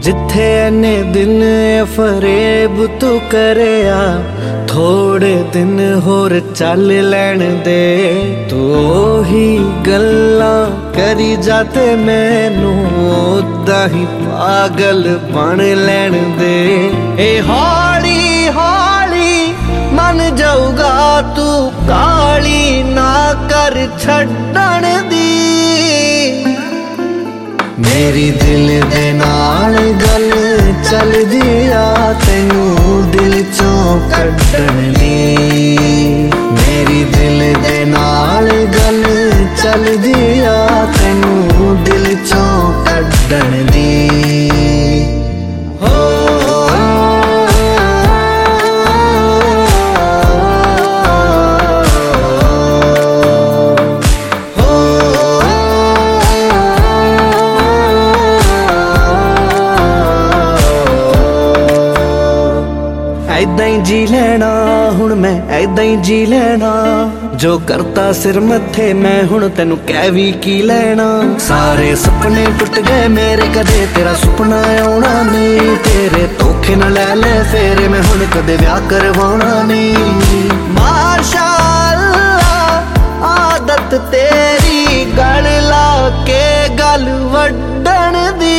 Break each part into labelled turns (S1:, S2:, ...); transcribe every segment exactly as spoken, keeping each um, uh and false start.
S1: जिथे इन्ने दिन फरेब तू करिया, थोड़े दिन होर चल लैण दे। तू ओही गल्लां करी जाते मैनू ओदा ही पागल बन लैण दे। ए हौली हौली मन जाऊगा तू काली ना कर छड्डण दी। मेरी दिल दे नाल गल चलदी आ तैनू दिल चों कड्डण दी। मेरी दिल दे नाल गल चलदी आ तैनू दिल चों कड्डण दी। ऐदां ही जी लेना हुण मैं, ऐदां ही जी लेना जो करता सिर मथे मैं हुण तेनू कह भी की लेना। सारे सपने टुट गए मेरे, कदे तेरा सुपना आउणा नहीं। तेरे धोखे न लै ले फेरे मैं हुण कदे व्याह करवाउणा नहीं। माशाअल्लाह आदत तेरी गल ला के गल वड्डण दी।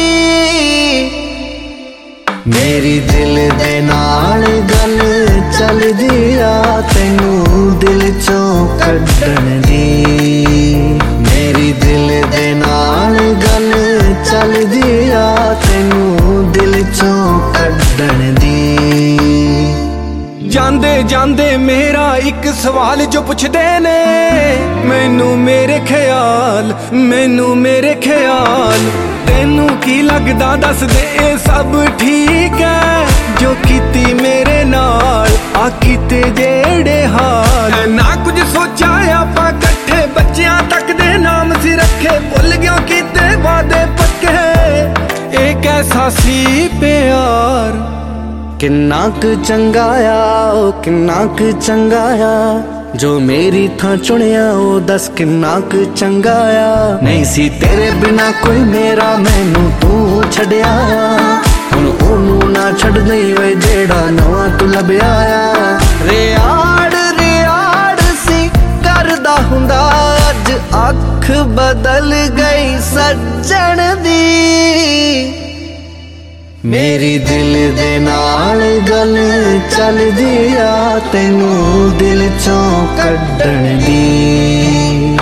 S1: मेरी दिल दे नाल गल चलदी आ तैनू दिल चों कड्डण दी। मेरी दिल दे नाल गल चलदी आ तैनू दिल चों कड्डण दी।
S2: जांदे जांदे मेरा एक सवाल जो पुछदे ने मैनू मेरे ख्याल, मैनू मेरे ख्याल। तेनू की लगदा दस दे ए सब ठीक है जो कीती मेरे नाल, आ कीते जेड़े हाल। ना कुछ सोचा आपां कट्ठे बच्चियां तक दे नाम सी रखे, भुल गया कीते वादे पक्के। एक ऐसा सी प्यार
S1: किन्ना क चंगा आ ओ किन्ना क चंगा आ जो मेरी थां चुनिया ओ दस किन्ना क चंगा आ। नहीं सी तेरे बिना कोई मेरा मैनू तू छड्या, हुण ओनू ना छड्ड दई वे जेड़ा नवां तू लभ्या आ। रियाड़ रियाड़ सी करदा हुंदा अज अख बदल गई सज्जण दी। मेरी दिल दे नाल गल चलदी आ तैनू दिल चों कड्डण दी।